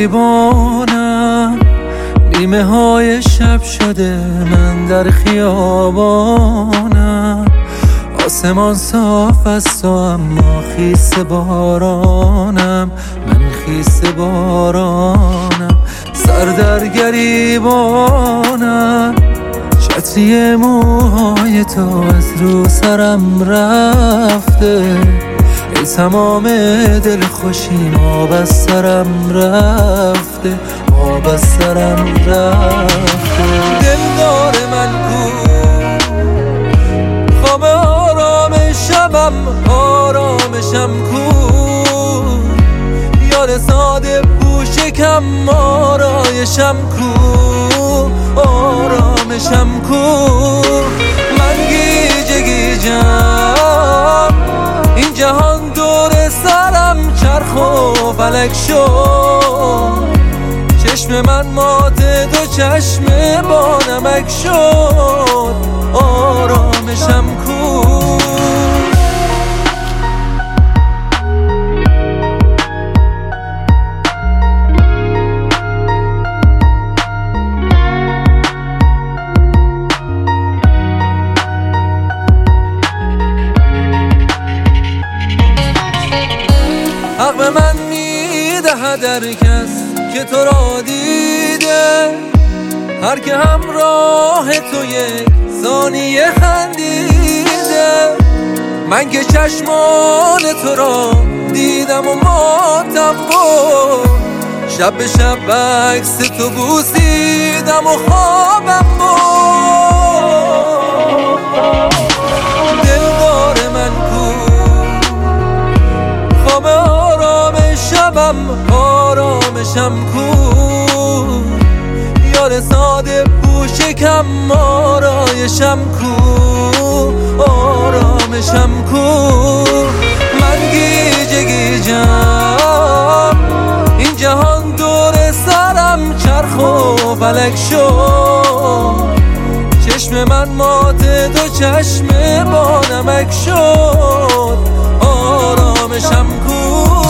گریبانم، نیمه های شب شده من در خیابانم. آسمان صاف است و اما خیس بارانم، من خیس بارانم. سر در گریبانم، چتری موهای تو از رو سرم رفته. ای تمام دل خوشیم آب از سرم رفته، آب از سرم رفته. دلدار من کو، خواب آرام شبم آرامشم کو. یار ساده پوشکم آرایشم کو، آرامشم کو. من گیجه گیجم، این جهان دور سرم چرخ و فلک شد. چشم من مات دو چشم با نمک شد، آرامشم کو. حق به من میدهد هر کس که تو را دیده، هر که همراه تو یک ثانیه خندیده. من که چشمان تو را دیدم و ماتم بود، شب به شب عکس تو بوسیدم و خوابم بود. دلدار من کو، خواب آرام شبم آرامشم کو. یار ساده پوشکم آرایشم کو، آرامشم کو. من گیجه گیجم، این جهان دور سرم چرخ و فلک شد. چشم من مات دو چشم با نمک شد، آرامشم کو.